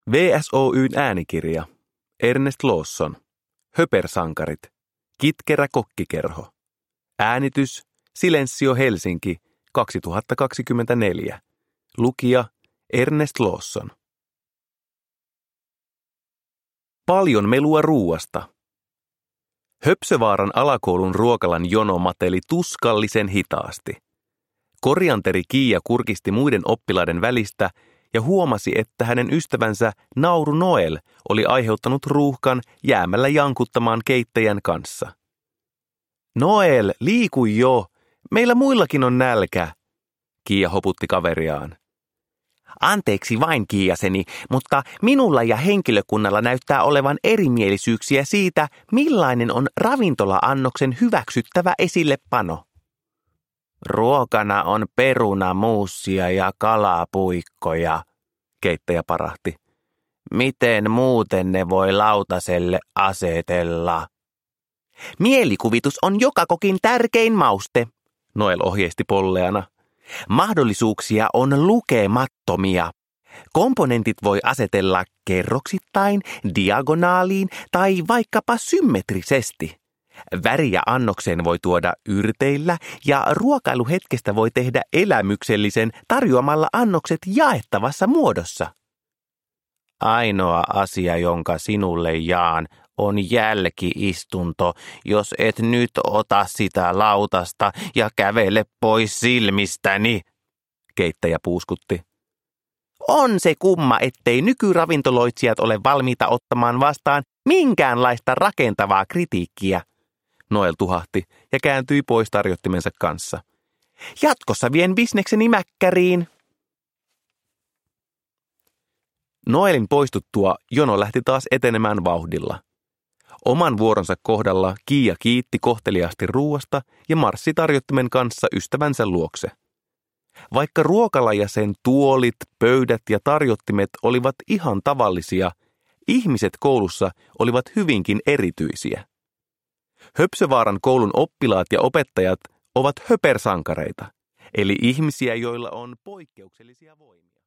VSOY:n äänikirja. Ernest Lawson. Höpersankarit. Kitkerä kokkikerho. Äänitys. Silensio Helsinki. 2024. Lukija. Ernest Lawson. Paljon melua ruuasta. Höpsövaaran alakoulun ruokalan jono mateli tuskallisen hitaasti. Korianteri Kiia kurkisti muiden oppilaiden välistä ja huomasi, että hänen ystävänsä Nauru Noel oli aiheuttanut ruuhkan jäämällä jankuttamaan keittäjän kanssa. Noel, liiku jo! Meillä muillakin on nälkä, Kiia hoputti kaveriaan. Anteeksi vain, Kiiaseni, mutta minulla ja henkilökunnalla näyttää olevan erimielisyyksiä siitä, millainen on ravintola-annoksen hyväksyttävä esillepano. Ruokana on perunamuussia ja kalapuikkoja, keittäjä parahti. Miten muuten ne voi lautaselle asetella? Mielikuvitus on joka kokin tärkein mauste, Noel ohjeisti polleana. Mahdollisuuksia on lukemattomia. Komponentit voi asetella kerroksittain, diagonaaliin tai vaikkapa symmetrisesti. Väriä annokseen voi tuoda yrteillä ja ruokailuhetkestä voi tehdä elämyksellisen tarjoamalla annokset jaettavassa muodossa. Ainoa asia, jonka sinulle jaan, on jälkiistunto, jos et nyt ota sitä lautasta ja kävele pois silmistäni, keittäjä puuskutti. On se kumma, ettei nykyravintoloitsijat ole valmiita ottamaan vastaan minkäänlaista rakentavaa kritiikkiä, Noel tuhahti ja kääntyi pois tarjottimensa kanssa. Jatkossa vien bisnekseni mäkkäriin. Noelin poistuttua jono lähti taas etenemään vauhdilla. Oman vuoronsa kohdalla Kiia kiitti kohteliaasti ruuasta ja marssi tarjottimen kanssa ystävänsä luokse. Vaikka ruokala ja sen tuolit, pöydät ja tarjottimet olivat ihan tavallisia, ihmiset koulussa olivat hyvinkin erityisiä. Höpsövaaran koulun oppilaat ja opettajat ovat höpersankareita, eli ihmisiä, joilla on poikkeuksellisia voimia.